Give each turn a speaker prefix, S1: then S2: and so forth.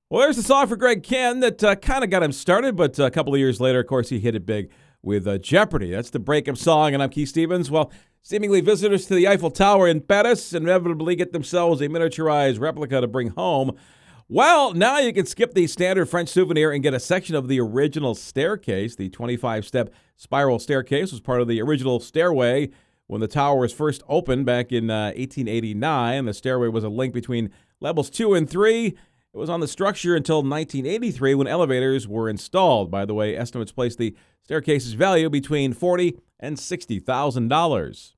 S1: Well, there's a song for Greg Ken that kind of got him started, but a couple of years later, of course, he hit it big with Jeopardy. That's the breakup song, and I'm Keith Stevens. Well, seemingly visitors to the Eiffel Tower in Paris inevitably get themselves a miniaturized replica to bring home. Well, now you can skip the standard French souvenir and get a section of the original staircase. The 25-step spiral staircase was part of the original stairway when the tower was first opened back in 1889. The stairway was a link between levels 2 and 3. It was on the structure until 1983 when elevators were installed. By the way, estimates place the staircase's value between $40,000 and $60,000.